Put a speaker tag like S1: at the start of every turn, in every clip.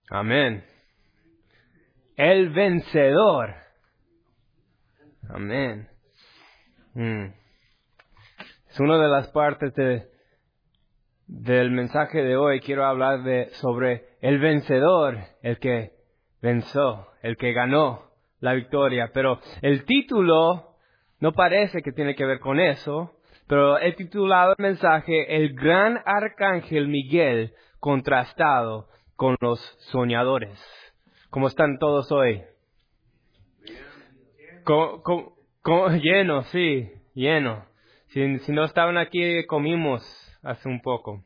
S1: Amén. El vencedor. Amén. Es una de las partes del mensaje de hoy. Quiero hablar sobre el vencedor, el que venció, el que ganó la victoria. Pero el título no parece que tiene que ver con eso, pero he titulado el mensaje El gran arcángel Miguel contrastado con los soñadores. ¿Cómo están todos hoy? Lleno, sí, lleno. Si no estaban aquí, comimos hace un poco.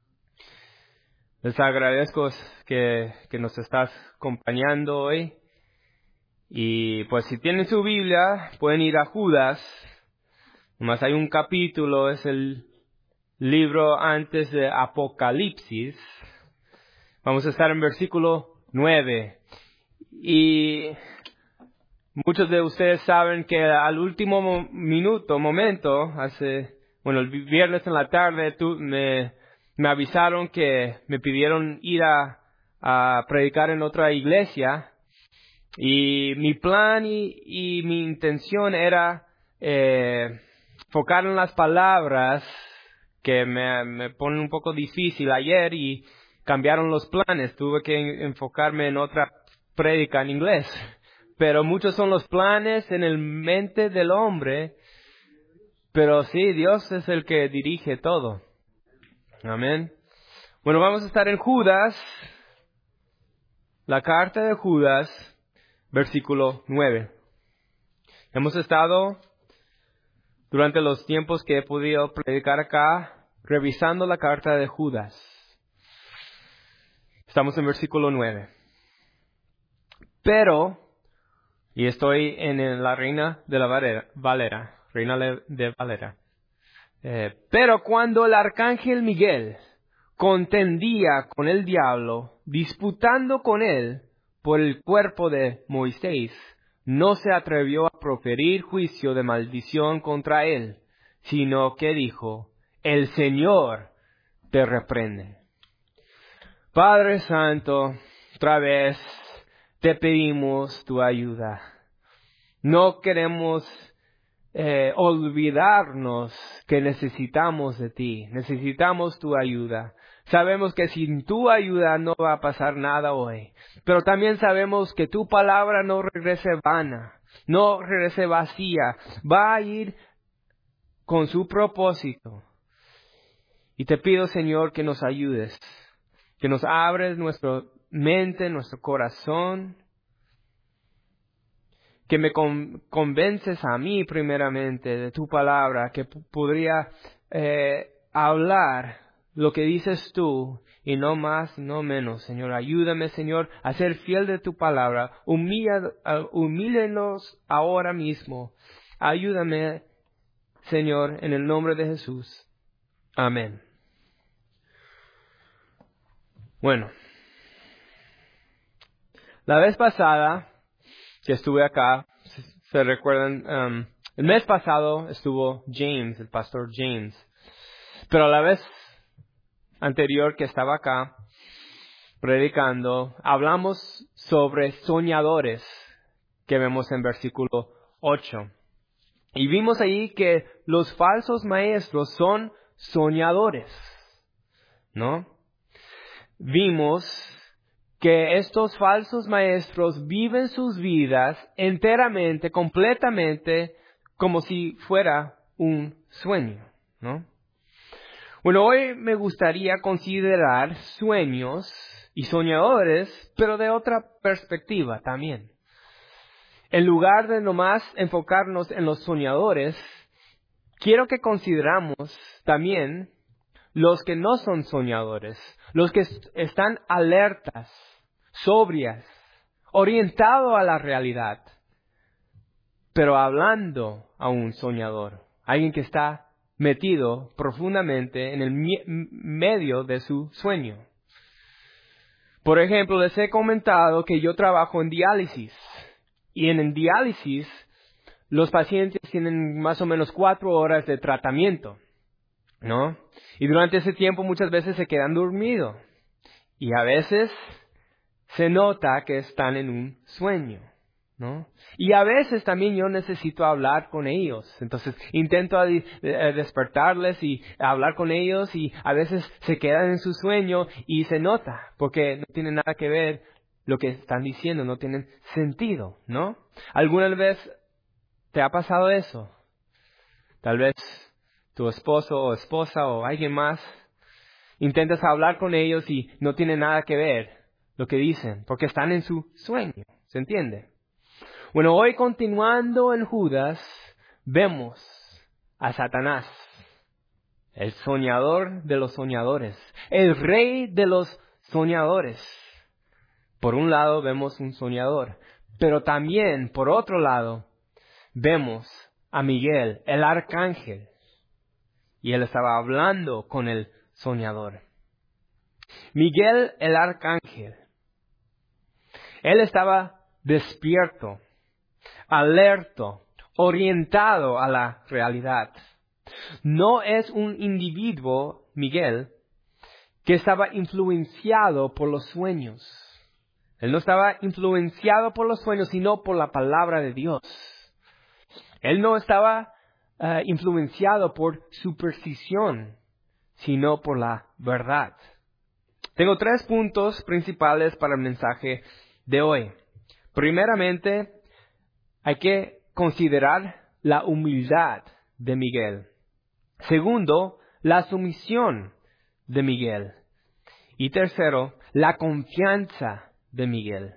S1: Les agradezco que nos estás acompañando hoy. Y pues si tienen su Biblia, pueden ir a Judas. Nomás hay un capítulo, es el libro antes de Apocalipsis. Vamos a estar en versículo 9. Y muchos de ustedes saben que al último momento, el viernes en la tarde, me avisaron que me pidieron ir a predicar en otra iglesia. Y mi plan y mi intención era enfocar en las palabras que me ponen un poco difícil ayer y cambiaron los planes. Tuve que enfocarme en otra prédica en inglés. Pero muchos son los planes en el mente del hombre. Pero sí, Dios es el que dirige todo. Amén. Bueno, vamos a estar en Judas, la carta de Judas, versículo 9. Hemos estado, durante los tiempos que he podido predicar acá, revisando la carta de Judas. Estamos en versículo 9. Pero, y estoy en la Reina de la Valera, pero cuando el arcángel Miguel contendía con el diablo, disputando con él por el cuerpo de Moisés, no se atrevió a proferir juicio de maldición contra él, sino que dijo, el Señor te reprende. Padre Santo, otra vez te pedimos tu ayuda. No queremos olvidarnos que necesitamos de ti, necesitamos tu ayuda. Sabemos que sin tu ayuda no va a pasar nada hoy, pero también sabemos que tu palabra no regrese vana, no regrese vacía, va a ir con su propósito. Y te pido, Señor, que nos ayudes, que nos abres nuestra mente, nuestro corazón, que me convences a mí primeramente de tu palabra, que podría hablar lo que dices tú y no más, no menos. Señor, ayúdame, Señor, a ser fiel de tu palabra. Humílenos ahora mismo. Ayúdame, Señor, en el nombre de Jesús. Amén. Bueno, la vez pasada que estuve acá, se recuerdan, el mes pasado estuvo James, el pastor James. Pero a la vez anterior que estaba acá predicando, hablamos sobre soñadores que vemos en versículo 8. Y vimos ahí que los falsos maestros son soñadores, ¿no? Vimos que estos falsos maestros viven sus vidas enteramente, completamente, como si fuera un sueño, ¿no? Bueno, hoy me gustaría considerar sueños y soñadores, pero de otra perspectiva también. En lugar de nomás enfocarnos en los soñadores, quiero que consideramos también los que no son soñadores, los que están alertas, sobrias, orientados a la realidad, pero hablando a un soñador, alguien que está metido profundamente en el medio de su sueño. Por ejemplo, les he comentado que yo trabajo en diálisis, y en diálisis los pacientes tienen más o menos 4 horas de tratamiento, ¿no? Y durante ese tiempo muchas veces se quedan dormidos. Y a veces se nota que están en un sueño, ¿no? Y a veces también yo necesito hablar con ellos. Entonces intento despertarles y hablar con ellos y a veces se quedan en su sueño y se nota porque no tiene nada que ver lo que están diciendo, no tienen sentido, ¿no? ¿Alguna vez te ha pasado eso? Tal vez tu esposo o esposa o alguien más intentas hablar con ellos y no tiene nada que ver lo que dicen porque están en su sueño, ¿se entiende? Bueno, hoy continuando en Judas, vemos a Satanás, el soñador de los soñadores, el rey de los soñadores. Por un lado vemos un soñador, pero también, por otro lado, vemos a Miguel, el arcángel, y él estaba hablando con el soñador. Miguel, el arcángel, él estaba despierto, alerto, orientado a la realidad. No es un individuo, Miguel, que estaba influenciado por los sueños. Él no estaba influenciado por los sueños, sino por la palabra de Dios. Él no estaba influenciado por superstición, sino por la verdad. Tengo 3 puntos principales para el mensaje de hoy. Primeramente, hay que considerar la humildad de Miguel. Segundo, la sumisión de Miguel. Y tercero, la confianza de Miguel.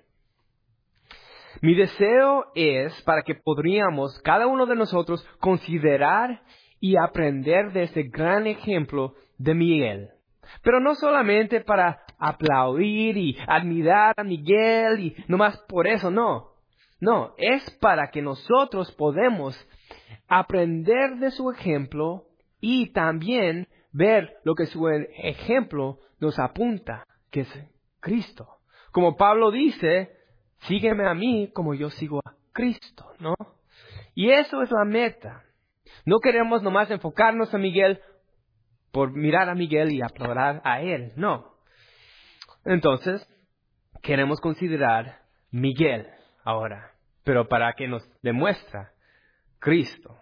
S1: Mi deseo es para que podríamos, cada uno de nosotros, considerar y aprender de este gran ejemplo de Miguel. Pero no solamente para aplaudir y admirar a Miguel y nomás por eso, no. No, es para que nosotros podemos aprender de su ejemplo y también ver lo que su ejemplo nos apunta, que es Cristo. Como Pablo dice, sígueme a mí como yo sigo a Cristo, ¿no? Y eso es la meta. No queremos nomás enfocarnos a Miguel por mirar a Miguel y aplaudir a él, no. Entonces, queremos considerar Miguel ahora, pero para que nos demuestra Cristo.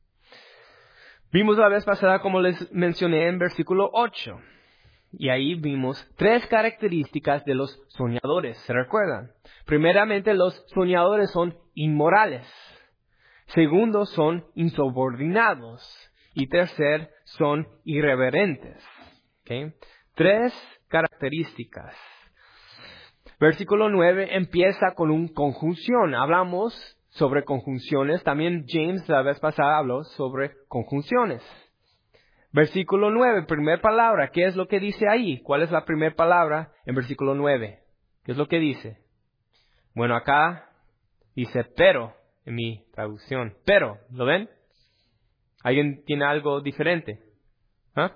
S1: Vimos la vez pasada, como les mencioné, en versículo 8. Y ahí vimos 3 características de los soñadores, ¿se recuerdan? Primeramente, los soñadores son inmorales. Segundo, son insubordinados. Y tercer, son irreverentes. ¿Okay? 3 características. Versículo 9 empieza con una conjunción. Hablamos sobre conjunciones. También James la vez pasada habló sobre conjunciones. Versículo 9, primera palabra. ¿Qué es lo que dice ahí? ¿Cuál es la primera palabra en versículo 9? ¿Qué es lo que dice? Bueno, acá dice pero en mi traducción. Pero, ¿lo ven? ¿Alguien tiene algo diferente? ¿Ah?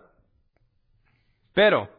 S1: Pero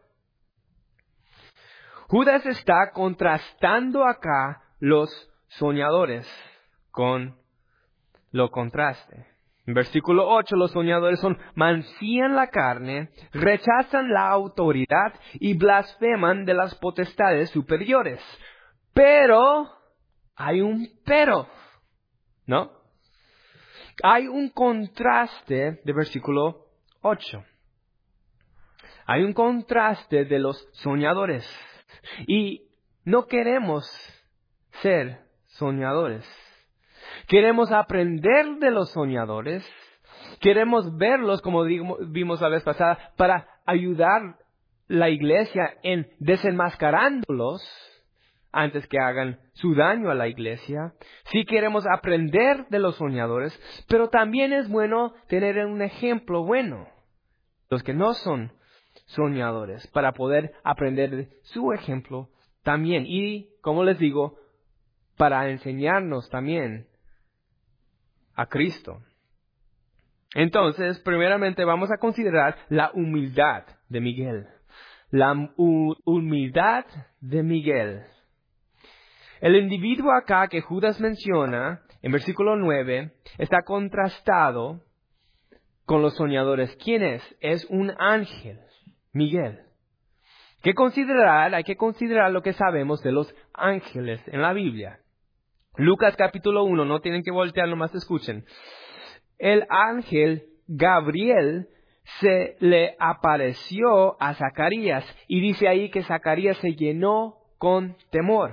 S1: Judas está contrastando acá los soñadores con lo contraste. En versículo 8, los soñadores mancillan la carne, rechazan la autoridad y blasfeman de las potestades superiores. Pero, hay un pero, ¿no? Hay un contraste de versículo 8. Hay un contraste de los soñadores. Y no queremos ser soñadores. Queremos aprender de los soñadores. Queremos verlos, como vimos la vez pasada, para ayudar la iglesia en desenmascarándolos antes que hagan su daño a la iglesia. Sí queremos aprender de los soñadores, pero también es bueno tener un ejemplo bueno. Los que no son soñadores, para poder aprender de su ejemplo también. Y, como les digo, para enseñarnos también a Cristo. Entonces, primeramente vamos a considerar la humildad de Miguel. La humildad de Miguel. El individuo acá que Judas menciona en versículo 9 está contrastado con los soñadores. ¿Quién es? Es un ángel, Miguel. Hay que considerar lo que sabemos de los ángeles en la Biblia. Lucas capítulo 1, no tienen que voltear, nomás escuchen. El ángel Gabriel se le apareció a Zacarías y dice ahí que Zacarías se llenó con temor.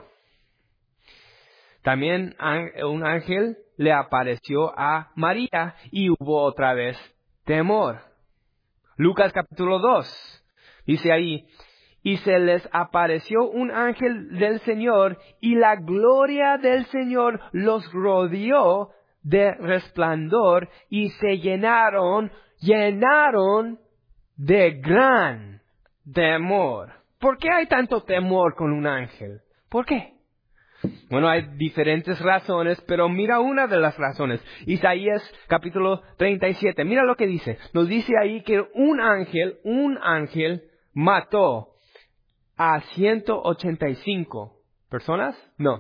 S1: También un ángel le apareció a María y hubo otra vez temor. Lucas capítulo 2 dice ahí, y se les apareció un ángel del Señor y la gloria del Señor los rodeó de resplandor y se llenaron de gran temor. ¿Por qué hay tanto temor con un ángel? ¿Por qué? Bueno, hay diferentes razones, pero mira una de las razones. Isaías capítulo 37, mira lo que dice. Nos dice ahí que un ángel mató a 185 personas. No,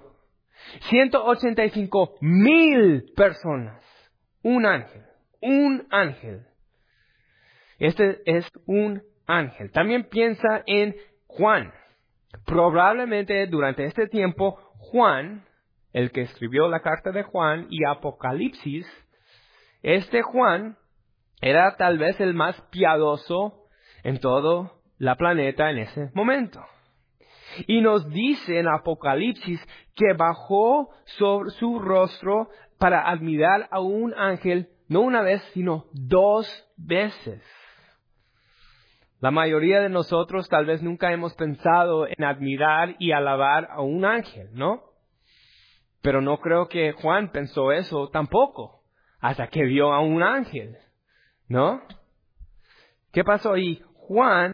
S1: 185,000 personas. Un ángel. Este es un ángel. También piensa en Juan. Probablemente durante este tiempo, Juan, el que escribió la carta de Juan y Apocalipsis, este Juan era tal vez el más piadoso en todo la planeta en ese momento. Y nos dice en Apocalipsis que bajó sobre su rostro para admirar a un ángel, no una vez, sino 2 veces. La mayoría de nosotros tal vez nunca hemos pensado en admirar y alabar a un ángel, ¿no? Pero no creo que Juan pensó eso tampoco, hasta que vio a un ángel, ¿no? ¿Qué pasó ahí? Juan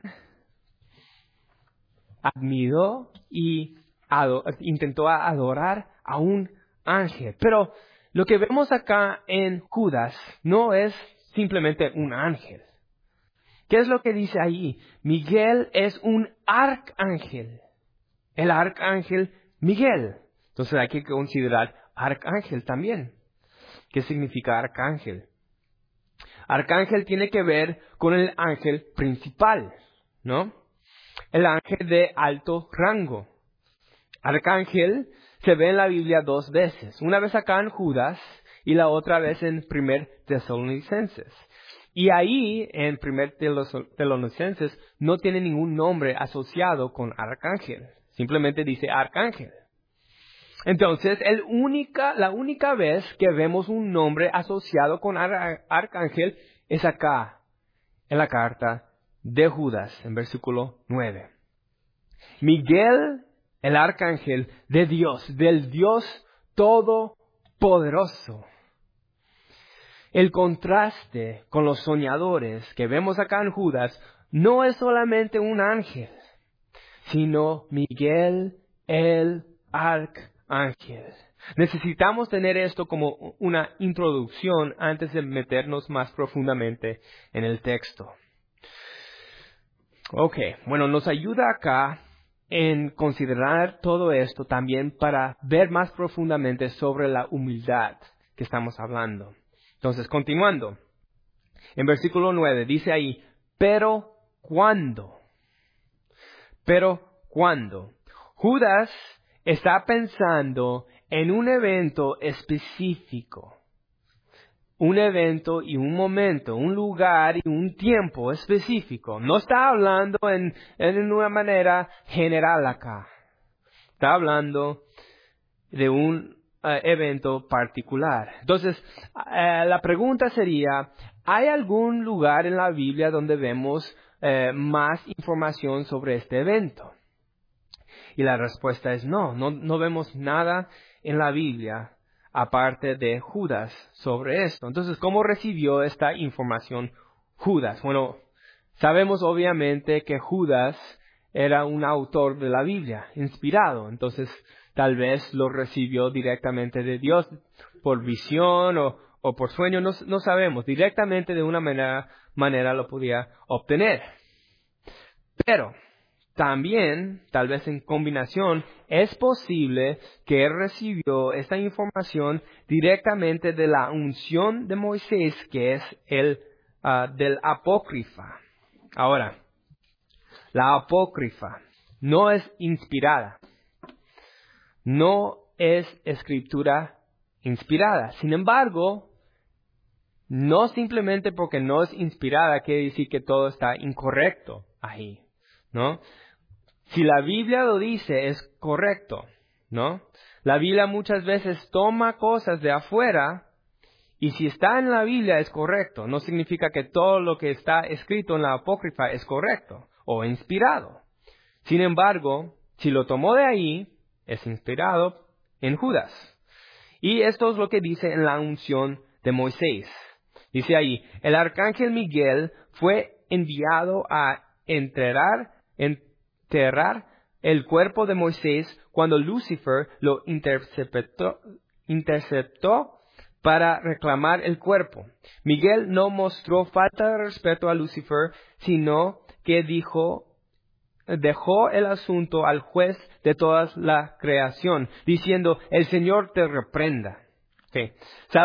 S1: admiró y intentó adorar a un ángel. Pero lo que vemos acá en Judas no es simplemente un ángel. ¿Qué es lo que dice ahí? Miguel es un arcángel. El arcángel Miguel. Entonces hay que considerar arcángel también. ¿Qué significa arcángel? Arcángel tiene que ver con el ángel principal, ¿no? El ángel de alto rango. Arcángel se ve en la Biblia 2 veces. Una vez acá en Judas y la otra vez en 1 Tesalonicenses. Y ahí, en 1 Tesalonicenses, no tiene ningún nombre asociado con arcángel. Simplemente dice arcángel. Entonces, la única vez que vemos un nombre asociado con arcángel es acá, en la carta de Judas, en versículo 9. Miguel, el arcángel de Dios, del Dios Todopoderoso. El contraste con los soñadores que vemos acá en Judas no es solamente un ángel, sino Miguel, el arcángel. Necesitamos tener esto como una introducción antes de meternos más profundamente en el texto. Ok, bueno, nos ayuda acá en considerar todo esto también para ver más profundamente sobre la humildad que estamos hablando. Entonces, continuando, en versículo 9 dice ahí, pero ¿cuándo? Judas está pensando en un evento específico. Un evento y un momento, un lugar y un tiempo específico. No está hablando en una manera general acá. Está hablando de un evento particular. Entonces, la pregunta sería, ¿hay algún lugar en la Biblia donde vemos más información sobre este evento? Y la respuesta es no vemos nada en la Biblia aparte de Judas sobre esto. Entonces, ¿cómo recibió esta información Judas? Bueno, sabemos obviamente que Judas era un autor de la Biblia, inspirado. Entonces, tal vez lo recibió directamente de Dios por visión o por sueño, no sabemos. Directamente de una manera lo podía obtener. Pero también, tal vez en combinación, es posible que él recibió esta información directamente de la unción de Moisés, que es el del apócrifa. Ahora, la apócrifa, no es inspirada. No es escritura inspirada. Sin embargo, no simplemente porque no es inspirada quiere decir que todo está incorrecto ahí, ¿no? Si la Biblia lo dice, es correcto, ¿no? La Biblia muchas veces toma cosas de afuera y si está en la Biblia es correcto. No significa que todo lo que está escrito en la apócrifa es correcto o inspirado. Sin embargo, si lo tomó de ahí, es inspirado en Judas. Y esto es lo que dice en la unción de Moisés. Dice ahí, el arcángel Miguel fue enviado a enterrar el cuerpo de Moisés cuando Lucifer lo interceptó para reclamar el cuerpo. Miguel no mostró falta de respeto a Lucifer, sino que dejó el asunto al juez de toda la creación, diciendo, el Señor te reprenda. Okay.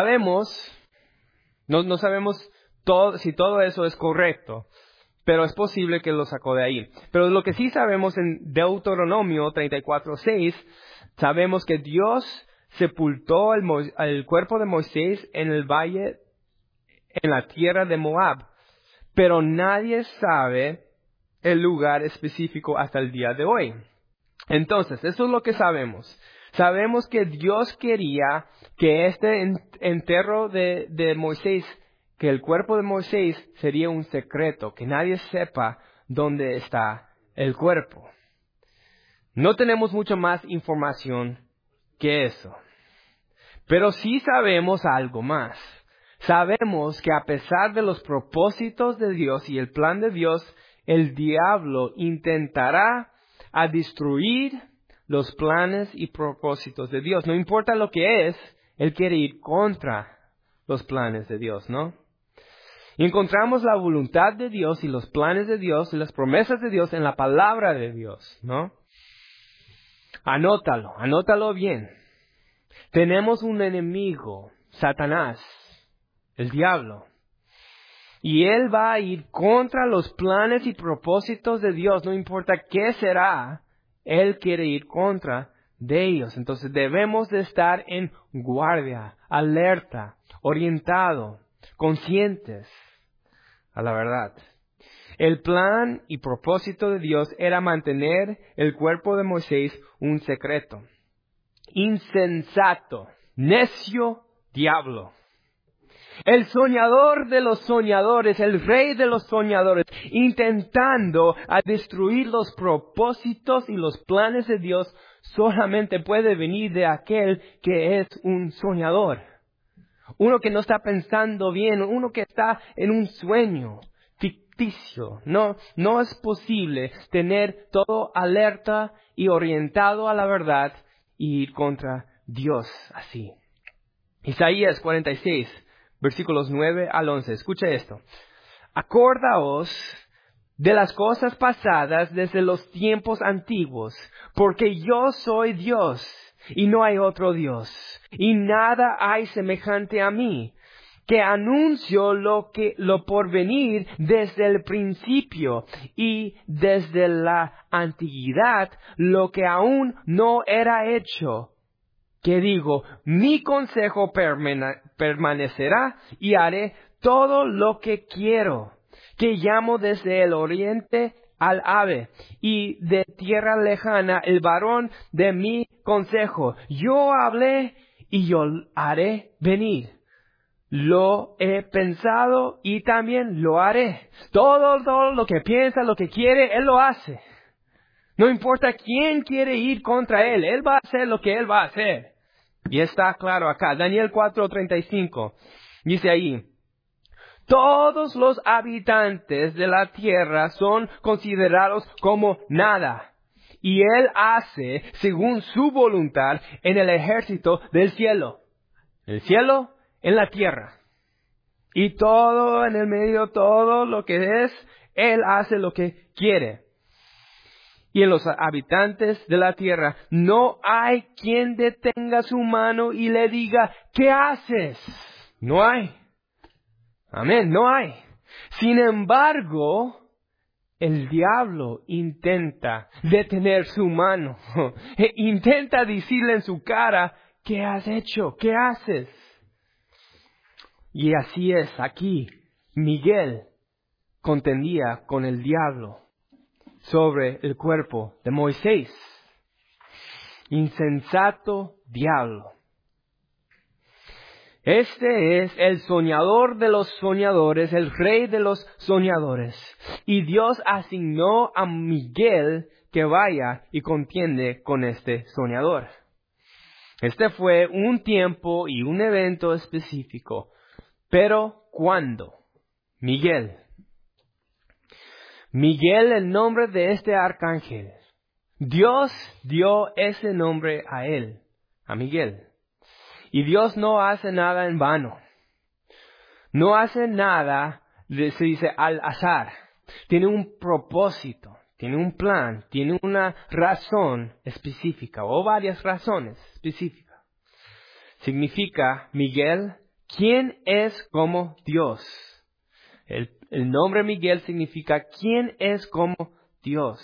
S1: No sabemos si todo eso es correcto, pero es posible que lo sacó de ahí. Pero lo que sí sabemos en Deuteronomio 34:6, sabemos que Dios sepultó el cuerpo de Moisés en el valle, en la tierra de Moab, pero nadie sabe el lugar específico hasta el día de hoy. Entonces, eso es lo que sabemos. Sabemos que Dios quería que este entierro de Moisés, que el cuerpo de Moisés sería un secreto, que nadie sepa dónde está el cuerpo. No tenemos mucha más información que eso. Pero sí sabemos algo más. Sabemos que a pesar de los propósitos de Dios y el plan de Dios, el diablo intentará a destruir los planes y propósitos de Dios. No importa lo que es, él quiere ir contra los planes de Dios, ¿no? Y encontramos la voluntad de Dios y los planes de Dios y las promesas de Dios en la palabra de Dios, ¿no? Anótalo bien. Tenemos un enemigo, Satanás, el diablo. Y él va a ir contra los planes y propósitos de Dios, no importa qué será, él quiere ir contra de ellos. Entonces debemos de estar en guardia, alerta, orientado, conscientes a la verdad. El plan y propósito de Dios era mantener el cuerpo de Moisés un secreto. Insensato, necio diablo. El soñador de los soñadores, el rey de los soñadores, intentando a destruir los propósitos y los planes de Dios, solamente puede venir de aquel que es un soñador. Uno que no está pensando bien, uno que está en un sueño ficticio. No es posible tener todo alerta y orientado a la verdad y ir contra Dios así. Isaías 46. Versículos 9 al 11. Escucha esto. Acordaos de las cosas pasadas desde los tiempos antiguos, porque yo soy Dios y no hay otro Dios, y nada hay semejante a mí, que anuncio lo por venir desde el principio y desde la antigüedad lo que aún no era hecho. Que digo, mi consejo permanecerá y haré todo lo que quiero, que llamo desde el oriente al ave y de tierra lejana el varón de mi consejo. Yo hablé y yo haré venir. Lo he pensado y también lo haré. Todo lo que piensa, lo que quiere, Él lo hace. No importa quién quiere ir contra Él, Él va a hacer lo que Él va a hacer. Y está claro acá, Daniel 4:35, dice ahí, todos los habitantes de la tierra son considerados como nada, y Él hace según su voluntad en el ejército del cielo. El cielo en la tierra. Y todo en el medio, todo lo que es, Él hace lo que quiere. Y en los habitantes de la tierra no hay quien detenga su mano y le diga, ¿qué haces? No hay. Amén, no hay. Sin embargo, el diablo intenta detener su mano. Intenta decirle en su cara, ¿qué has hecho? ¿Qué haces? Y así es aquí. Miguel contendía con el diablo sobre el cuerpo de Moisés. Insensato diablo. Este es el soñador de los soñadores, el rey de los soñadores. Y Dios asignó a Miguel que vaya y contiende con este soñador. Este fue un tiempo y un evento específico. Pero, ¿cuándo? Miguel, el nombre de este arcángel. Dios dio ese nombre a él, a Miguel. Y Dios no hace nada en vano. No hace nada, se dice, al azar. Tiene un propósito, tiene un plan, tiene una razón específica o varias razones específicas. Significa, Miguel, ¿quién es como Dios? El nombre Miguel significa ¿quién es como Dios?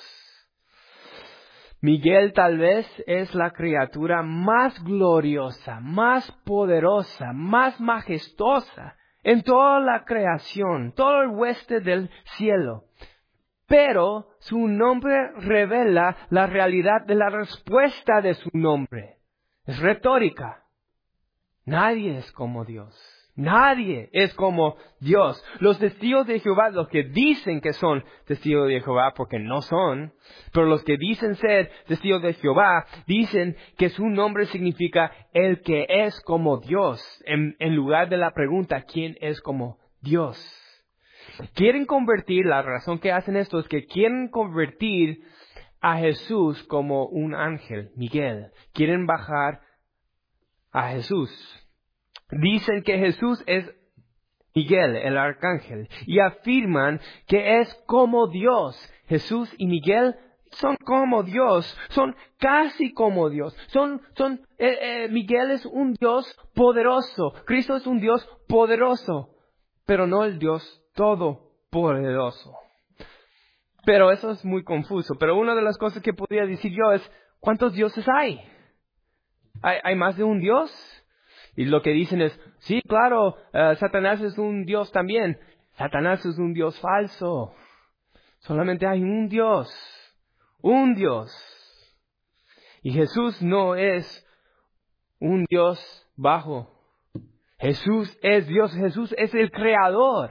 S1: Miguel tal vez es la criatura más gloriosa, más poderosa, más majestuosa en toda la creación, todo el hueste del cielo. Pero su nombre revela la realidad de la respuesta de su nombre. Es retórica. Nadie es como Dios. Nadie es como Dios. Los testigos de Jehová, los que dicen que son testigos de Jehová, porque no son, pero los que dicen ser testigos de Jehová, dicen que su nombre significa el que es como Dios, en lugar de la pregunta, ¿quién es como Dios? Quieren convertir, la razón que hacen esto es que quieren convertir a Jesús como un ángel, Miguel. Quieren bajar a Jesús. Dicen que Jesús es Miguel, el arcángel, y afirman que es como Dios. Jesús y Miguel son como Dios, son casi como Dios. Miguel es un Dios poderoso, Cristo es un Dios poderoso, pero no el Dios todopoderoso. Pero eso es muy confuso. Pero una de las cosas que podría decir yo es, ¿cuántos dioses hay? ¿Hay más de un Dios? Y lo que dicen es, sí, claro, Satanás es un Dios también. Satanás es un Dios falso. Solamente hay un Dios. Un Dios. Y Jesús no es un Dios bajo. Jesús es Dios. Jesús es el creador.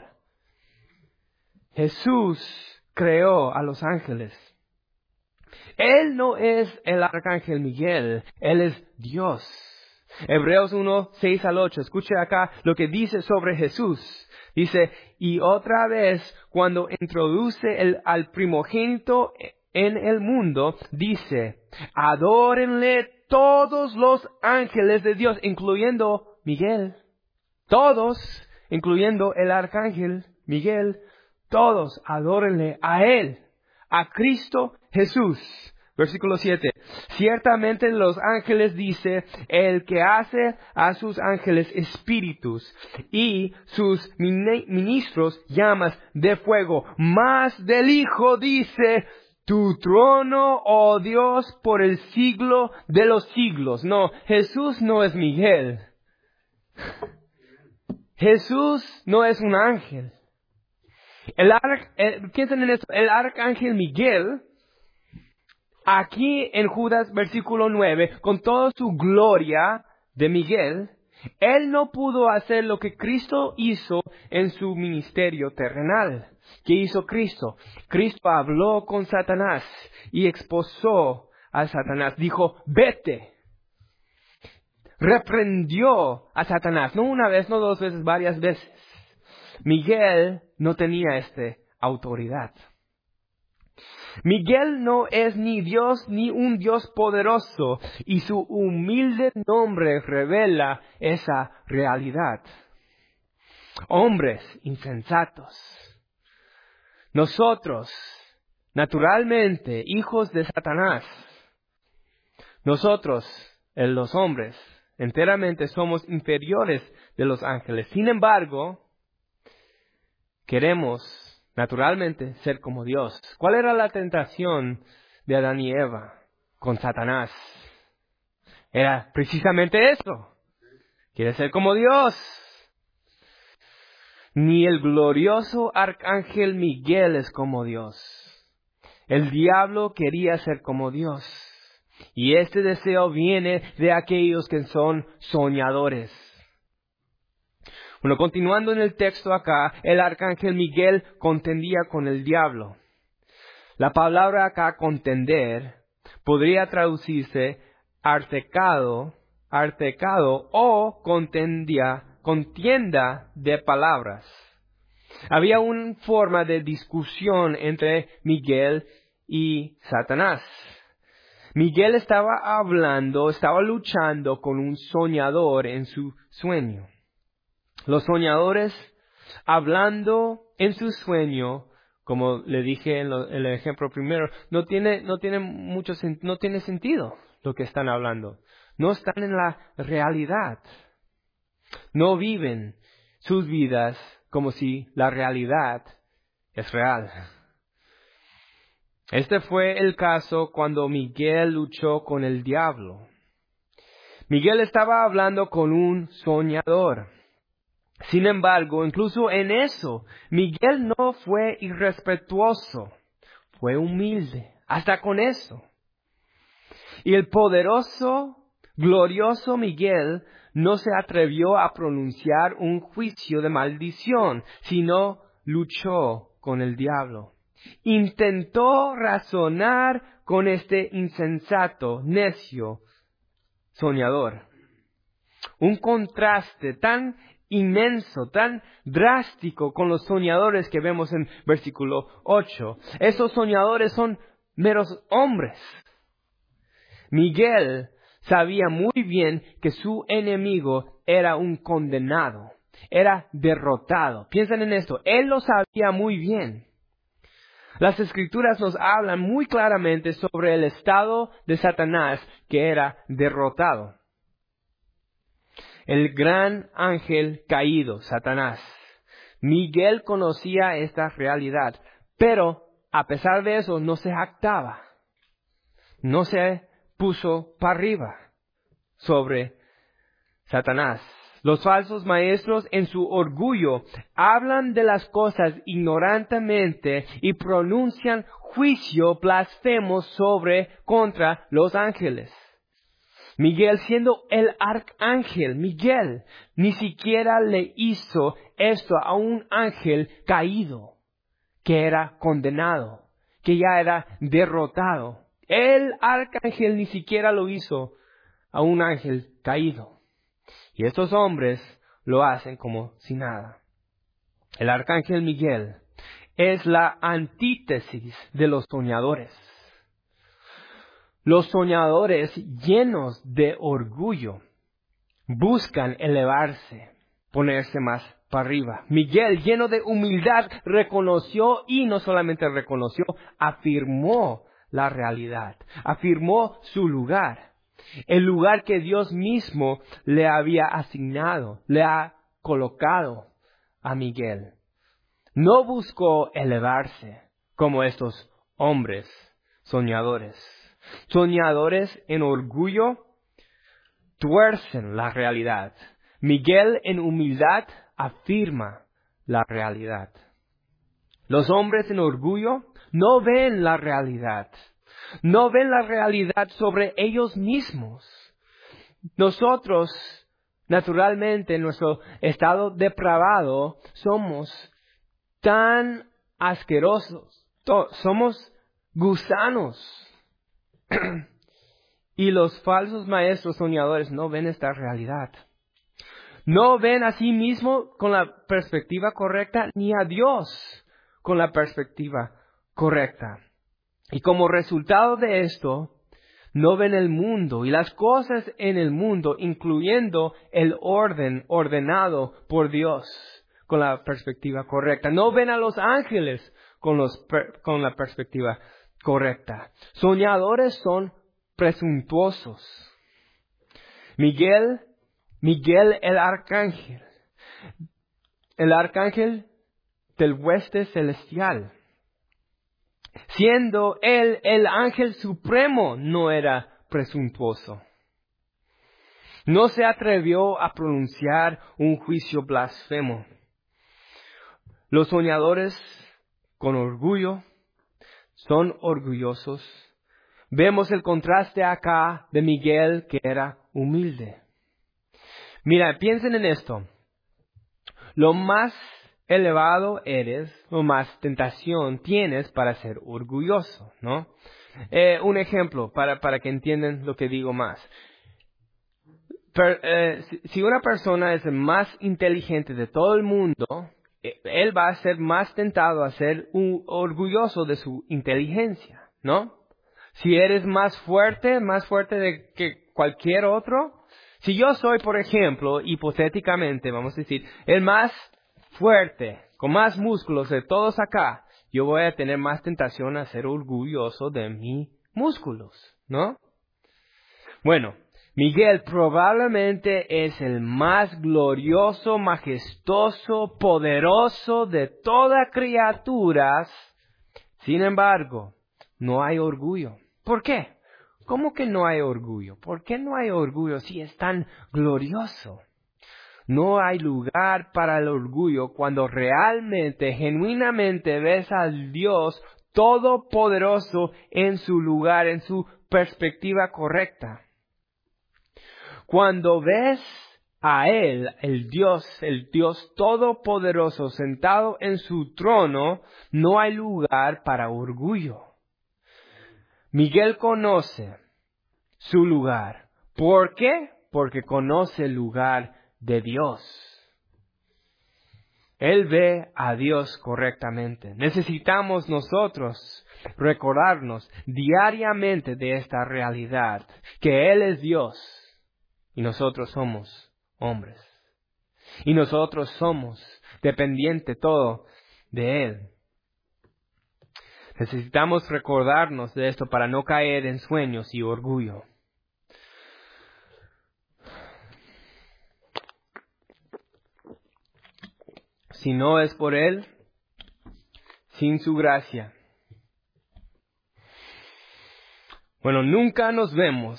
S1: Jesús creó a los ángeles. Él no es el arcángel Miguel. Él es Dios. Hebreos 1, 6 al 8. Escuche acá lo que dice sobre Jesús. Dice, y otra vez, cuando introduce al primogénito en el mundo, dice, adórenle todos los ángeles de Dios, incluyendo Miguel. Todos, incluyendo el arcángel Miguel, todos adórenle a Él, a Cristo Jesús. Versículo 7. Ciertamente los ángeles dice, el que hace a sus ángeles espíritus y sus ministros llamas de fuego. Mas del Hijo dice, tu trono, oh Dios, por el siglo de los siglos. No, Jesús no es Miguel. Jesús no es un ángel. Piensen en esto, el arcángel Miguel, aquí en Judas versículo 9, con toda su gloria de Miguel, él no pudo hacer lo que Cristo hizo en su ministerio terrenal. ¿Qué hizo Cristo? Cristo habló con Satanás y expuso a Satanás. Dijo, vete. Reprendió a Satanás. No una vez, no dos veces, varias veces. Miguel no tenía esta autoridad. Miguel no es ni Dios ni un Dios poderoso, y su humilde nombre revela esa realidad. Hombres insensatos. Nosotros, naturalmente, hijos de Satanás, nosotros, los hombres, enteramente somos inferiores de los ángeles. Sin embargo, queremos naturalmente, ser como Dios. ¿Cuál era la tentación de Adán y Eva con Satanás? Era precisamente eso. Quiere ser como Dios. Ni el glorioso arcángel Miguel es como Dios. El diablo quería ser como Dios. Y este deseo viene de aquellos que son soñadores. Bueno, continuando en el texto acá, el arcángel Miguel contendía con el diablo. La palabra acá, contender, podría traducirse artecado o contienda de palabras. Había una forma de discusión entre Miguel y Satanás. Miguel estaba luchando con un soñador en su sueño. Los soñadores, hablando en su sueño, como le dije en el ejemplo primero, no tiene sentido lo que están hablando. No están en la realidad. No viven sus vidas como si la realidad es real. Este fue el caso cuando Miguel luchó con el diablo. Miguel estaba hablando con un soñador. Sin embargo, incluso en eso, Miguel no fue irrespetuoso, fue humilde, hasta con eso. Y el poderoso, glorioso Miguel no se atrevió a pronunciar un juicio de maldición, sino luchó con el diablo. Intentó razonar con este insensato, necio, soñador. Un contraste tan inmenso, tan drástico con los soñadores que vemos en versículo 8. Esos soñadores son meros hombres. Miguel sabía muy bien que su enemigo era un condenado, era derrotado. Piensen en esto, él lo sabía muy bien. Las Escrituras nos hablan muy claramente sobre el estado de Satanás, que era derrotado. El gran ángel caído, Satanás. Miguel conocía esta realidad, pero a pesar de eso no se jactaba. No se puso para arriba sobre Satanás. Los falsos maestros en su orgullo hablan de las cosas ignorantemente y pronuncian juicio blasfemo contra los ángeles. Miguel, siendo el arcángel, Miguel ni siquiera le hizo esto a un ángel caído, que era condenado, que ya era derrotado. El arcángel ni siquiera lo hizo a un ángel caído. Y estos hombres lo hacen como si nada. El arcángel Miguel es la antítesis de los soñadores. Los soñadores llenos de orgullo buscan elevarse, ponerse más para arriba. Miguel, lleno de humildad, reconoció y no solamente reconoció, afirmó la realidad, afirmó su lugar. El lugar que Dios mismo le había asignado, le ha colocado a Miguel. No buscó elevarse como estos hombres soñadores. Soñadores en orgullo tuercen la realidad. Miguel en humildad afirma la realidad. Los hombres en orgullo no ven la realidad. No ven la realidad sobre ellos mismos. Nosotros, naturalmente, en nuestro estado depravado, somos tan asquerosos. Somos gusanos. Y los falsos maestros soñadores no ven esta realidad. No ven a sí mismo con la perspectiva correcta, ni a Dios con la perspectiva correcta. Y como resultado de esto, no ven el mundo y las cosas en el mundo, incluyendo el orden ordenado por Dios, con la perspectiva correcta. No ven a los ángeles con la perspectiva correcta. Soñadores son presuntuosos. Miguel el arcángel del hueste celestial. Siendo él el ángel supremo, no era presuntuoso. No se atrevió a pronunciar un juicio blasfemo. Los soñadores, con orgullo, son orgullosos. Vemos el contraste acá de Miguel, que era humilde. Mira, piensen en esto. Lo más elevado eres, lo más tentación tienes para ser orgulloso, ¿no? Un ejemplo para que entiendan lo que digo más. Si una persona es el más inteligente de todo el mundo, él va a ser más tentado a ser orgulloso de su inteligencia, ¿no? Si eres más fuerte de que cualquier otro. Si yo soy, por ejemplo, hipotéticamente, vamos a decir, el más fuerte, con más músculos de todos acá, yo voy a tener más tentación a ser orgulloso de mis músculos, ¿no? Bueno, Miguel probablemente es el más glorioso, majestuoso, poderoso de todas criaturas. Sin embargo, no hay orgullo. ¿Por qué? ¿Cómo que no hay orgullo? ¿Por qué no hay orgullo si es tan glorioso? No hay lugar para el orgullo cuando realmente, genuinamente ves al Dios Todopoderoso en su lugar, en su perspectiva correcta. Cuando ves a Él, el Dios Todopoderoso, sentado en su trono, no hay lugar para orgullo. Miguel conoce su lugar. ¿Por qué? Porque conoce el lugar de Dios. Él ve a Dios correctamente. Necesitamos nosotros recordarnos diariamente de esta realidad, que Él es Dios y nosotros somos hombres. Y nosotros somos dependientes todo de Él. Necesitamos recordarnos de esto para no caer en sueños y orgullo. Si no es por Él, sin su gracia. Bueno, nunca nos vemos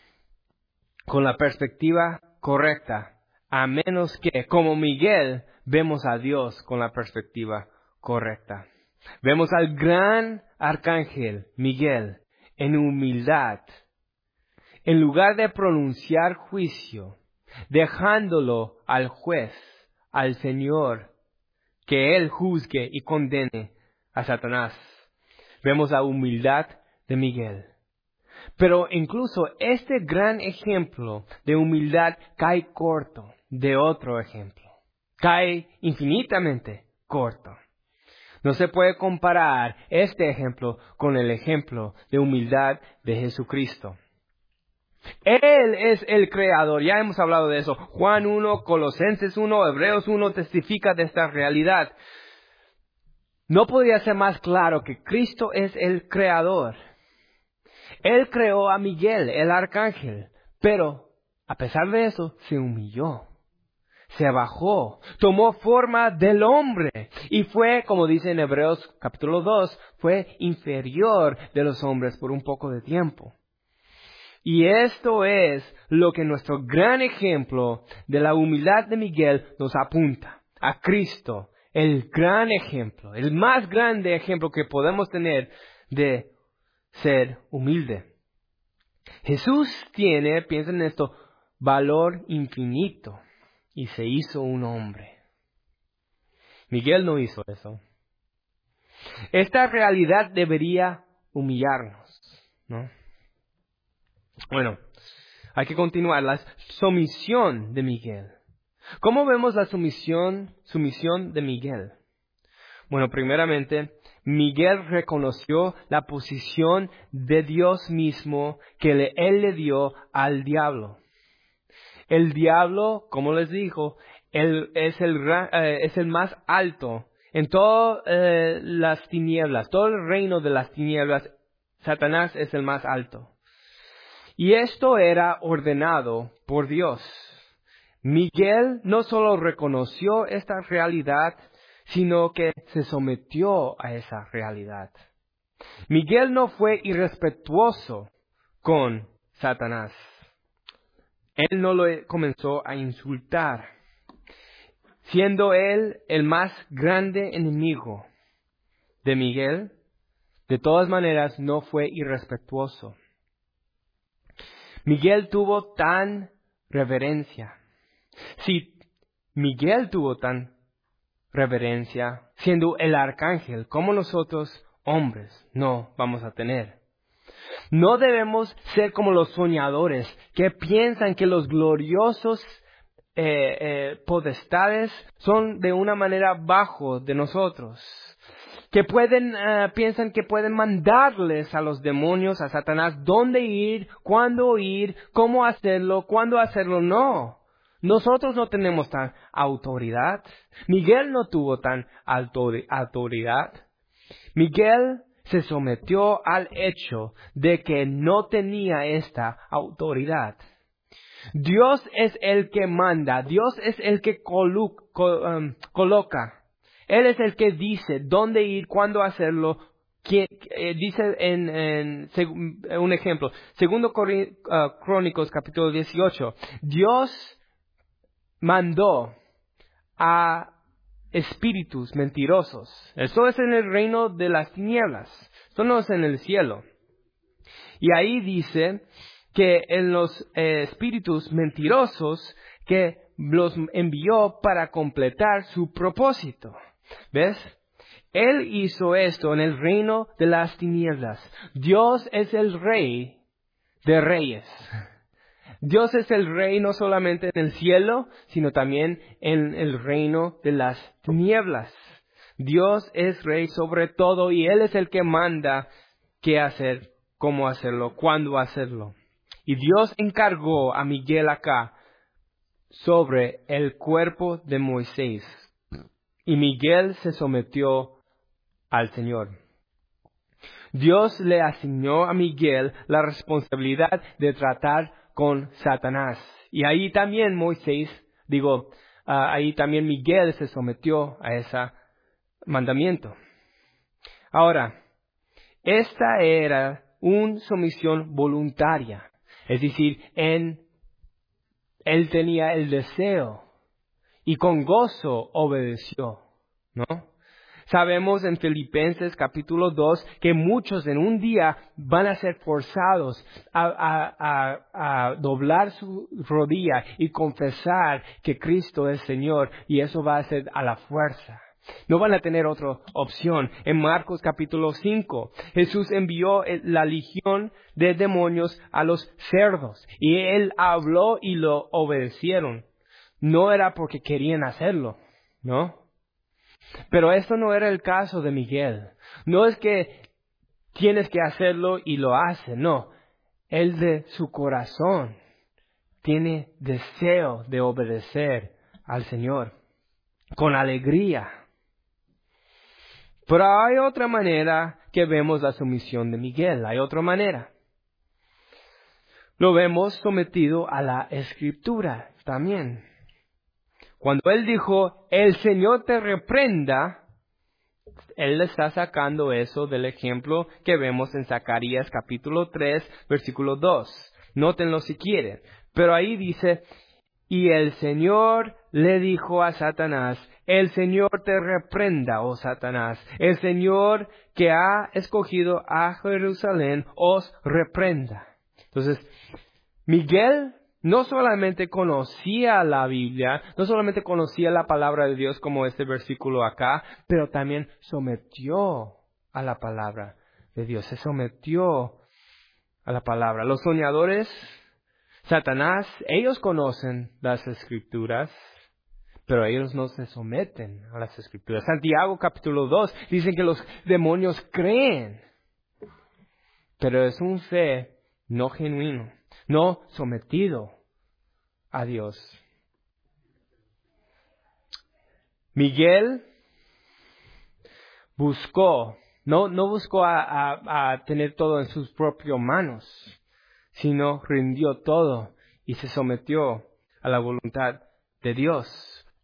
S1: con la perspectiva correcta, a menos que, como Miguel, vemos a Dios con la perspectiva correcta. Vemos al gran arcángel Miguel en humildad, en lugar de pronunciar juicio, dejándolo al juez, al Señor, que Él juzgue y condene a Satanás. Vemos la humildad de Miguel. Pero incluso este gran ejemplo de humildad cae corto de otro ejemplo. Cae infinitamente corto. No se puede comparar este ejemplo con el ejemplo de humildad de Jesucristo. Él es el creador, ya hemos hablado de eso. Juan 1, Colosenses 1, Hebreos 1 testifica de esta realidad. No podría ser más claro que Cristo es el creador. Él creó a Miguel, el arcángel, pero a pesar de eso se humilló. Se bajó, tomó forma del hombre y fue, como dice en Hebreos capítulo 2, fue inferior de los hombres por un poco de tiempo. Y esto es lo que nuestro gran ejemplo de la humildad de Miguel nos apunta a Cristo, el gran ejemplo, el más grande ejemplo que podemos tener de ser humilde. Jesús tiene, piensen en esto, valor infinito. Y se hizo un hombre. Miguel no hizo eso. Esta realidad debería humillarnos, ¿no? Bueno, hay que continuar. La sumisión de Miguel. ¿Cómo vemos la sumisión de Miguel? Bueno, primeramente, Miguel reconoció la posición de Dios mismo que él le dio al diablo. El diablo, como les dijo, es el más alto en todas las tinieblas, todo el reino de las tinieblas. Satanás es el más alto. Y esto era ordenado por Dios. Miguel no solo reconoció esta realidad, sino que se sometió a esa realidad. Miguel no fue irrespetuoso con Satanás. Él no lo comenzó a insultar, siendo él el más grande enemigo de Miguel. De todas maneras, no fue irrespetuoso. Miguel tuvo tan reverencia. Si Miguel tuvo tan reverencia, siendo el arcángel, como nosotros hombres no vamos a tener. No debemos ser como los soñadores que piensan que los gloriosos potestades son de una manera bajo de nosotros. Que piensan que pueden mandarles a los demonios, a Satanás, dónde ir, cuándo ir, cómo hacerlo, cuándo hacerlo. No. Nosotros no tenemos tan autoridad. Miguel no tuvo tan autoridad. Miguel se sometió al hecho de que no tenía esta autoridad. Dios es el que manda. Dios es el que coloca. Él es el que dice dónde ir, cuándo hacerlo. Dice en un ejemplo, segundo Crónicos capítulo 18, Dios mandó a espíritus mentirosos. Eso es en el reino de las tinieblas. Esto no es en el cielo. Y ahí dice que en los espíritus mentirosos que los envió para completar su propósito. ¿Ves? Él hizo esto en el reino de las tinieblas. Dios es el rey de reyes. Dios es el rey no solamente en el cielo, sino también en el reino de las tinieblas. Dios es rey sobre todo y Él es el que manda qué hacer, cómo hacerlo, cuándo hacerlo. Y Dios encargó a Miguel acá sobre el cuerpo de Moisés. Y Miguel se sometió al Señor. Dios le asignó a Miguel la responsabilidad de tratar con Satanás. Y ahí también ahí también Miguel se sometió a ese mandamiento. Ahora, esta era una sumisión voluntaria. Es decir, él tenía el deseo y con gozo obedeció, ¿no? Sabemos en Filipenses capítulo 2 que muchos en un día van a ser forzados a doblar su rodilla y confesar que Cristo es Señor, y eso va a ser a la fuerza. No van a tener otra opción. En Marcos capítulo 5, Jesús envió la legión de demonios a los cerdos y Él habló y lo obedecieron. No era porque querían hacerlo, ¿no? Pero esto no era el caso de Miguel. No es que tienes que hacerlo y lo hace, no. Él de su corazón tiene deseo de obedecer al Señor con alegría. Pero hay otra manera que vemos la sumisión de Miguel. Hay otra manera. Lo vemos sometido a la Escritura también. Cuando él dijo, el Señor te reprenda, él está sacando eso del ejemplo que vemos en Zacarías capítulo 3, versículo 2. Nótenlo si quieren. Pero ahí dice, y el Señor le dijo a Satanás, el Señor te reprenda, oh Satanás. El Señor que ha escogido a Jerusalén os reprenda. Entonces, Miguel no solamente conocía la Biblia, no solamente conocía la palabra de Dios como este versículo acá, pero también sometió a la palabra de Dios, se sometió a la palabra. Los soñadores, Satanás, ellos conocen las Escrituras, pero ellos no se someten a las Escrituras. Santiago capítulo 2 dicen que los demonios creen, pero es un fe no genuino, no sometido a Dios. Miguel buscó, no buscó a tener todo en sus propias manos, sino rindió todo y se sometió a la voluntad de Dios.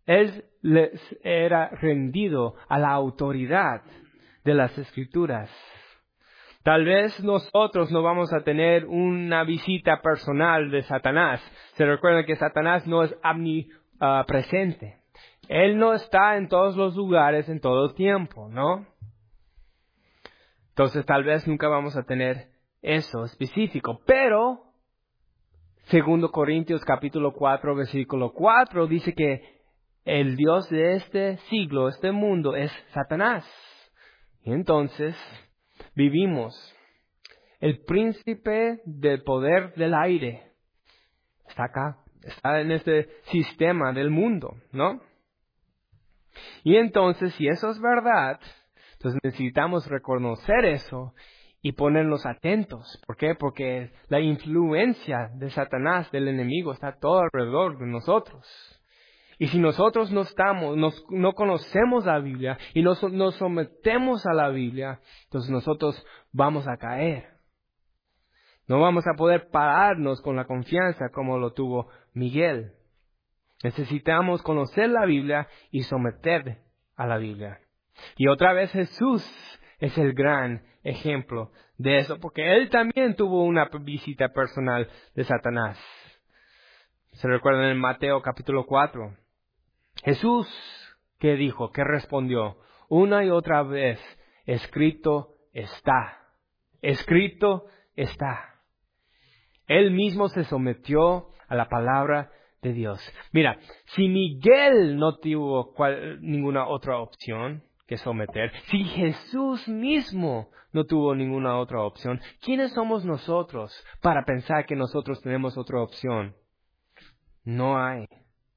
S1: Él era rendido a la autoridad de las Escrituras. Tal vez nosotros no vamos a tener una visita personal de Satanás. Se recuerda que Satanás no es omnipresente. Él no está en todos los lugares en todo el tiempo, ¿no? Entonces tal vez nunca vamos a tener eso específico. Pero 2 Corintios capítulo 4, versículo 4 dice que el Dios de este siglo, este mundo, es Satanás. Y entonces vivimos. El príncipe del poder del aire está acá, está en este sistema del mundo, ¿no? Y entonces, si eso es verdad, entonces necesitamos reconocer eso y ponernos atentos. ¿Por qué? Porque la influencia de Satanás, del enemigo, está todo alrededor de nosotros. Y si nosotros no conocemos la Biblia y nos sometemos a la Biblia, entonces nosotros vamos a caer. No vamos a poder pararnos con la confianza como lo tuvo Miguel. Necesitamos conocer la Biblia y someter a la Biblia. Y otra vez Jesús es el gran ejemplo de eso, porque Él también tuvo una visita personal de Satanás. ¿Se recuerdan en Mateo capítulo 4? Jesús, ¿qué dijo? ¿Qué respondió? Una y otra vez, escrito está. Escrito está. Él mismo se sometió a la palabra de Dios. Mira, si Miguel no tuvo ninguna otra opción que someter, si Jesús mismo no tuvo ninguna otra opción, ¿quiénes somos nosotros para pensar que nosotros tenemos otra opción? No hay.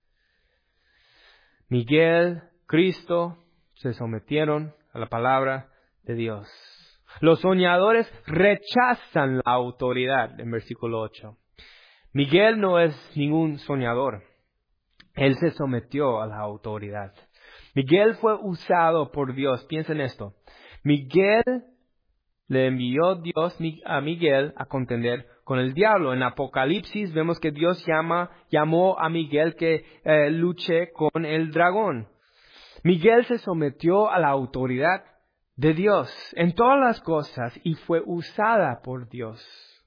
S1: Miguel, Cristo, se sometieron a la palabra de Dios. Los soñadores rechazan la autoridad, en versículo 8. Miguel no es ningún soñador. Él se sometió a la autoridad. Miguel fue usado por Dios. Piensen esto. Miguel le envió Dios a Miguel a contender con el diablo. En Apocalipsis vemos que Dios llamó a Miguel que luche con el dragón. Miguel se sometió a la autoridad de Dios en todas las cosas y fue usada por Dios.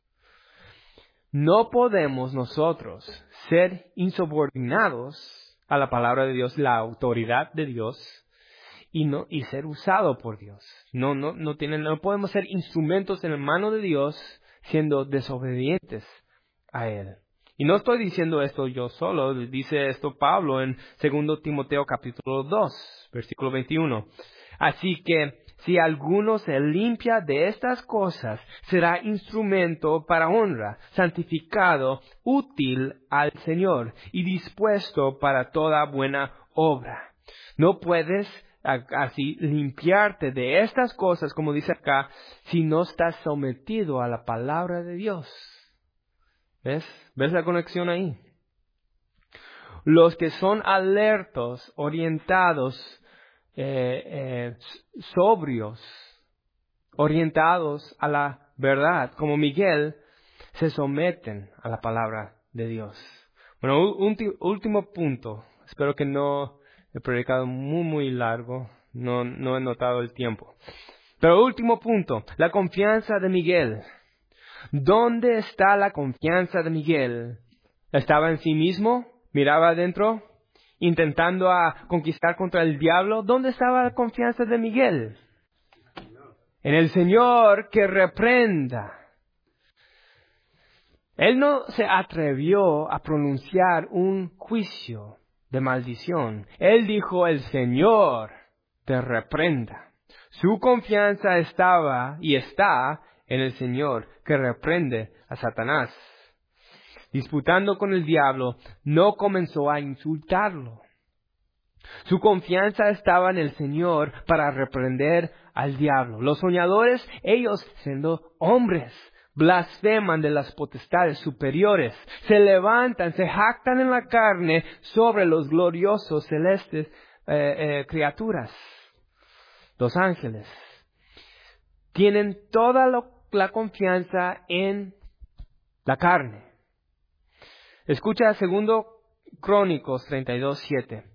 S1: No podemos nosotros ser insubordinados a la palabra de Dios, la autoridad de Dios, y ser usado por Dios. No podemos ser instrumentos en la mano de Dios siendo desobedientes a Él. Y no estoy diciendo esto yo solo, dice esto Pablo en 2 Timoteo capítulo 2, versículo 21. Así que si alguno se limpia de estas cosas, será instrumento para honra, santificado, útil al Señor y dispuesto para toda buena obra. No puedes así limpiarte de estas cosas, como dice acá, si no estás sometido a la palabra de Dios. ¿Ves? ¿Ves la conexión ahí? Los que son alertos, orientados, sobrios, orientados a la verdad, como Miguel, se someten a la palabra de Dios. Bueno, último punto. Espero que no he predicado muy largo. No he notado el tiempo. Pero último punto, la confianza de Miguel. ¿Dónde está la confianza de Miguel? ¿Estaba en sí mismo? ¿Miraba adentro? ¿Intentando conquistar contra el diablo? ¿Dónde estaba la confianza de Miguel? En el Señor que reprenda. Él no se atrevió a pronunciar un juicio de maldición. Él dijo, el Señor te reprenda. Su confianza estaba y está en el Señor que reprende a Satanás. Disputando con el diablo, no comenzó a insultarlo. Su confianza estaba en el Señor para reprender al diablo. Los soñadores, ellos siendo hombres, blasfeman de las potestades superiores, se levantan, se jactan en la carne sobre los gloriosos celestes criaturas, los ángeles. Tienen toda la confianza en la carne. Escucha 2 Crónicos 32:7.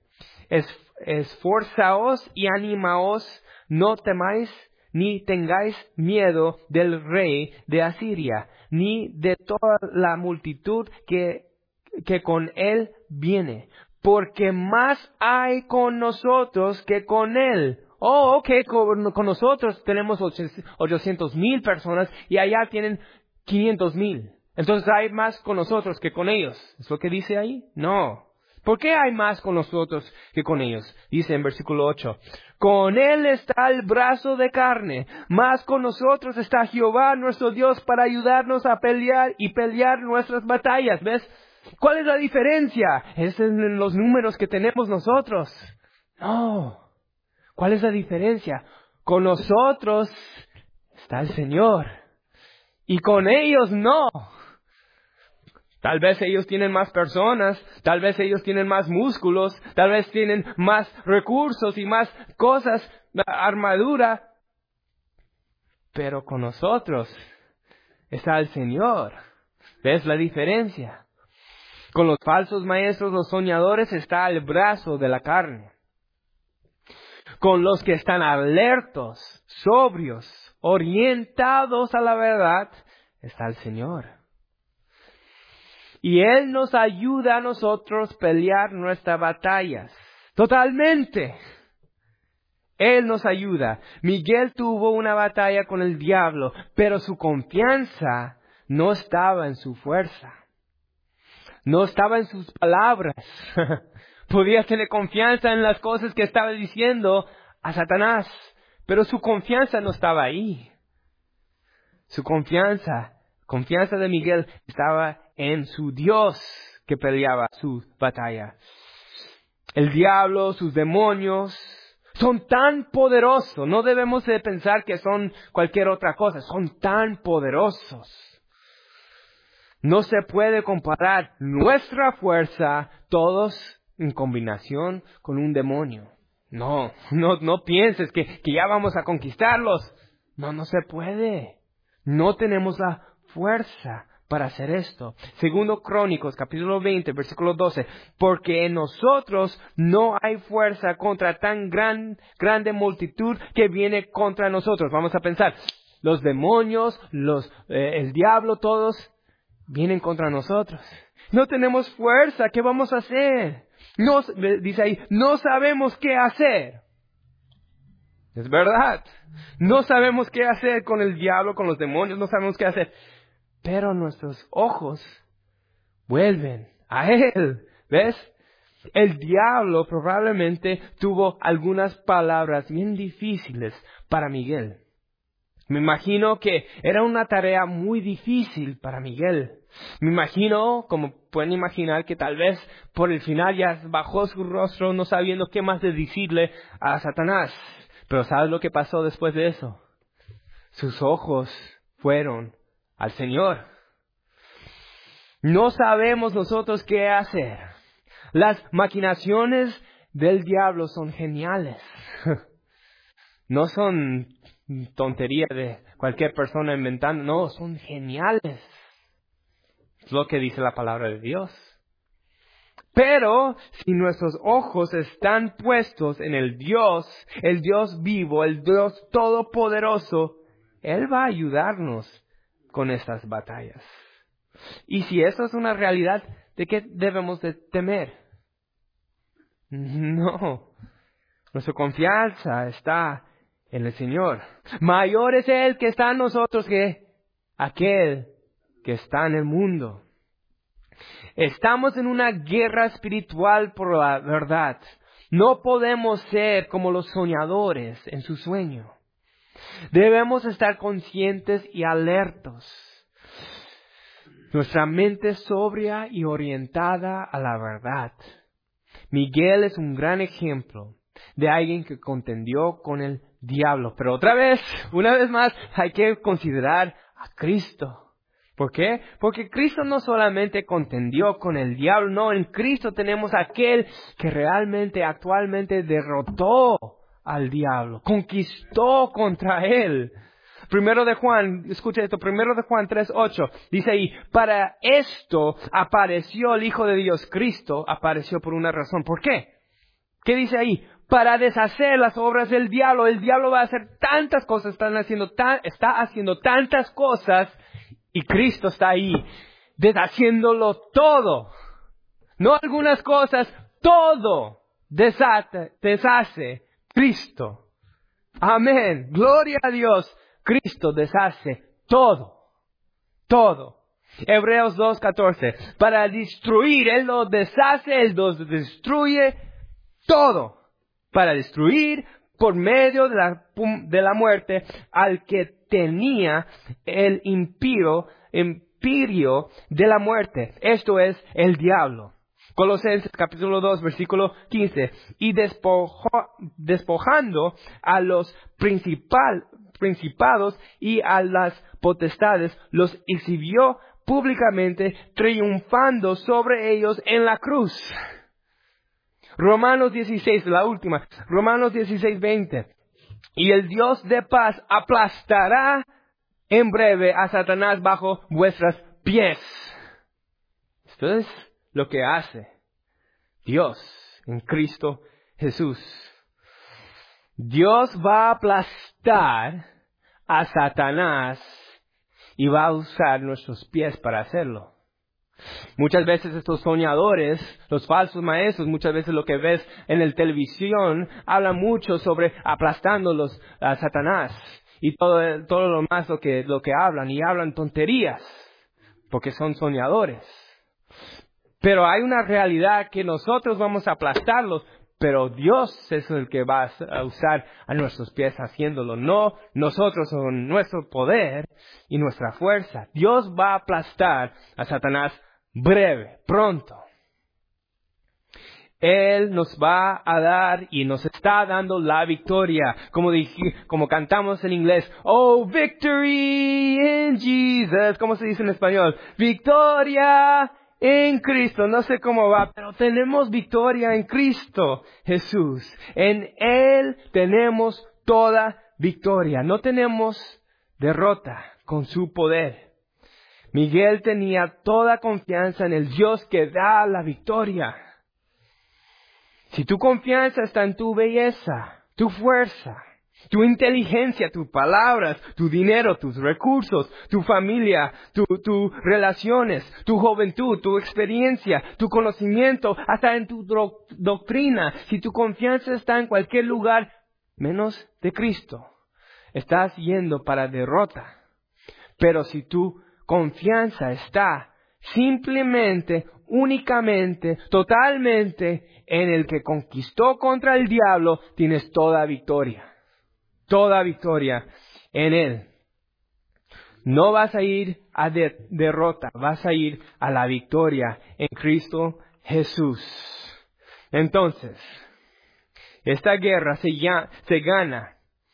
S1: esforzaos y animaos, no temáis ni tengáis miedo del rey de Asiria, ni de toda la multitud que con él viene, porque más hay con nosotros que con él. Oh, ok, con nosotros tenemos 800,000 personas y allá tienen 500,000. Entonces hay más con nosotros que con ellos. ¿Es lo que dice ahí? No. ¿Por qué hay más con nosotros que con ellos? Dice en versículo 8. Con él está el brazo de carne, más con nosotros está Jehová nuestro Dios para ayudarnos a pelear y pelear nuestras batallas. ¿Ves? ¿Cuál es la diferencia? Es en los números que tenemos nosotros. No. ¿Cuál es la diferencia? Con nosotros está el Señor y con ellos no. Tal vez ellos tienen más personas, tal vez ellos tienen más músculos, tal vez tienen más recursos y más cosas, armadura. Pero con nosotros está el Señor. ¿Ves la diferencia? Con los falsos maestros, los soñadores, está el brazo de la carne. Con los que están alertos, sobrios, orientados a la verdad, está el Señor. Y Él nos ayuda a nosotros pelear nuestras batallas. Totalmente. Él nos ayuda. Miguel tuvo una batalla con el diablo, pero su confianza no estaba en su fuerza. No estaba en sus palabras. Podía tener confianza en las cosas que estaba diciendo a Satanás, pero su confianza no estaba ahí. Su confianza de Miguel estaba en su Dios que peleaba su batalla. El diablo, sus demonios, son tan poderosos. No debemos de pensar que son cualquier otra cosa. Son tan poderosos. No se puede comparar nuestra fuerza, todos en combinación con un demonio. No pienses que ya vamos a conquistarlos. No se puede. No tenemos la fuerza para hacer esto. Segundo Crónicos, capítulo 20, versículo 12. Porque en nosotros no hay fuerza contra tan grande multitud que viene contra nosotros. Vamos a pensar. Los demonios, el diablo, todos vienen contra nosotros. No tenemos fuerza. ¿Qué vamos a hacer? Dice ahí, no sabemos qué hacer. Es verdad. No sabemos qué hacer con el diablo, con los demonios. No sabemos qué hacer. Pero nuestros ojos vuelven a Él. ¿Ves? El diablo probablemente tuvo algunas palabras bien difíciles para Miguel. Me imagino que era una tarea muy difícil para Miguel. Me imagino, como pueden imaginar, que tal vez por el final ya bajó su rostro no sabiendo qué más de decirle a Satanás. Pero ¿sabes lo que pasó después de eso? Sus ojos fueron al Señor. No sabemos nosotros qué hacer. Las maquinaciones del diablo son geniales. No son tonterías de cualquier persona inventando. No, son geniales. Es lo que dice la palabra de Dios. Pero si nuestros ojos están puestos en el Dios vivo, el Dios todopoderoso, Él va a ayudarnos con estas batallas. Y si eso es una realidad, ¿de qué debemos de temer? No. Nuestra confianza está en el Señor. Mayor es Él que está en nosotros que aquel que está en el mundo. Estamos en una guerra espiritual por la verdad. No podemos ser como los soñadores en su sueño. Debemos estar conscientes y alertos. Nuestra mente sobria y orientada a la verdad. Miguel es un gran ejemplo de alguien que contendió con el diablo. Pero una vez más, hay que considerar a Cristo. ¿Por qué? Porque Cristo no solamente contendió con el diablo, no, en Cristo tenemos aquel que realmente, actualmente derrotó al diablo, conquistó contra él. Primero de Juan, escucha esto, Primero de Juan 3:8, dice ahí, para esto apareció el Hijo de Dios, Cristo apareció por una razón. ¿Por qué? ¿Qué dice ahí? Para deshacer las obras del diablo. El diablo va a hacer tantas cosas, está haciendo tantas cosas, y Cristo está ahí, deshaciéndolo todo. No algunas cosas, todo deshace Cristo. Amén. Gloria a Dios. Cristo deshace todo. Todo. Hebreos 2:14. Para destruir, Él lo deshace, Él lo destruye todo. Para destruir por medio de la muerte al que tenía el imperio de la muerte. Esto es el diablo. Colosenses capítulo 2, versículo 15. Y despojando a los principados y a las potestades, los exhibió públicamente, triunfando sobre ellos en la cruz. Romanos 16, la última. Romanos 16:20. Y el Dios de paz aplastará en breve a Satanás bajo vuestros pies. Esto es lo que hace Dios en Cristo Jesús. Dios va a aplastar a Satanás y va a usar nuestros pies para hacerlo. Muchas veces estos soñadores, los falsos maestros, muchas veces lo que ves en la televisión, hablan mucho sobre aplastándolos a Satanás y todo lo más lo que hablan, y hablan tonterías porque son soñadores. Pero hay una realidad que nosotros vamos a aplastarlos, pero Dios es el que va a usar a nuestros pies haciéndolo, no nosotros con nuestro poder y nuestra fuerza. Dios va a aplastar a Satanás breve, pronto. Él nos va a dar y nos está dando la victoria. Como cantamos en inglés, oh, victory in Jesus. ¿Cómo se dice en español? Victoria en Cristo. No sé cómo va, pero tenemos victoria en Cristo Jesús. En Él tenemos toda victoria. No tenemos derrota con su poder. Miguel tenía toda confianza en el Dios que da la victoria. Si tu confianza está en tu belleza, tu fuerza, tu inteligencia, tus palabras, tu dinero, tus recursos, tu familia, tus relaciones, tu juventud, tu experiencia, tu conocimiento, hasta en tu doctrina, si tu confianza está en cualquier lugar menos de Cristo, estás yendo para derrota. Pero si tu confianza está simplemente, únicamente, totalmente en el que conquistó contra el diablo, tienes toda victoria. Toda victoria en Él. No vas a ir a derrota, vas a ir a la victoria en Cristo Jesús. Entonces, esta guerra se gana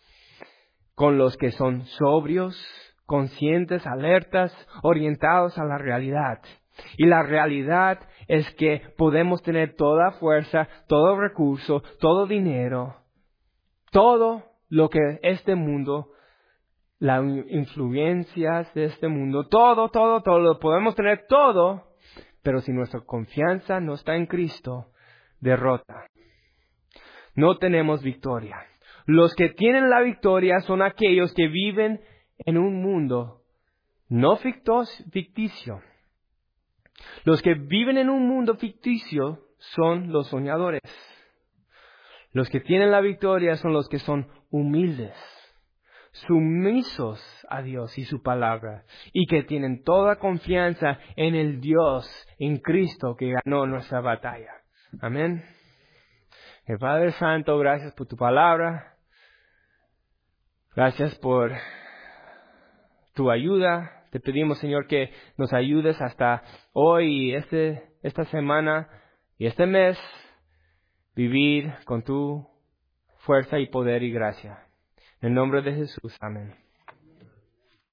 S1: con los que son sobrios, conscientes, alertas, orientados a la realidad. Y la realidad es que podemos tener toda fuerza, todo recurso, todo dinero, todo lo que este mundo, las influencias de este mundo, todo, podemos tener todo, pero si nuestra confianza no está en Cristo, derrota. No tenemos victoria. Los que tienen la victoria son aquellos que viven en un mundo no ficticio. Los que viven en un mundo ficticio son los soñadores. Los que tienen la victoria son los que son humildes, sumisos a Dios y su palabra, y que tienen toda confianza en el Dios, en Cristo, que ganó nuestra batalla. Amén. El Padre Santo, gracias por tu palabra. Gracias por tu ayuda. Te pedimos, Señor, que nos ayudes hasta hoy y esta semana y este mes, vivir con tu fuerza y poder y gracia. En el nombre de Jesús. Amén.